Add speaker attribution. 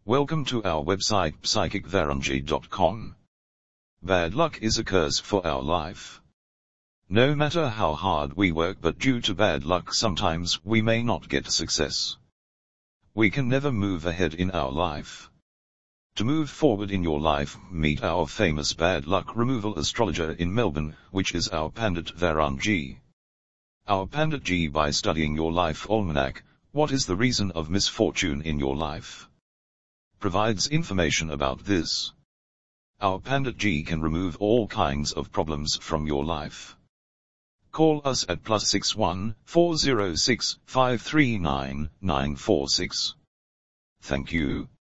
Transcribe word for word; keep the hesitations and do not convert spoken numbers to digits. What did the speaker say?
Speaker 1: Welcome to our website psychic varangi dot com. Bad luck is a curse for our life. No matter how hard we work, but due to bad luck sometimes we may not get success. We can never move ahead in our life. To move forward in your life, meet our famous bad luck removal astrologer in Melbourne, which is our Pandit Varangi. Our Pandit Ji, by studying your life almanac, what is the reason of misfortune in your life, provides information about this. Our Pandit Ji can remove all kinds of problems from your life. Call us at plus six one four zero six five three nine nine four six. Thank you.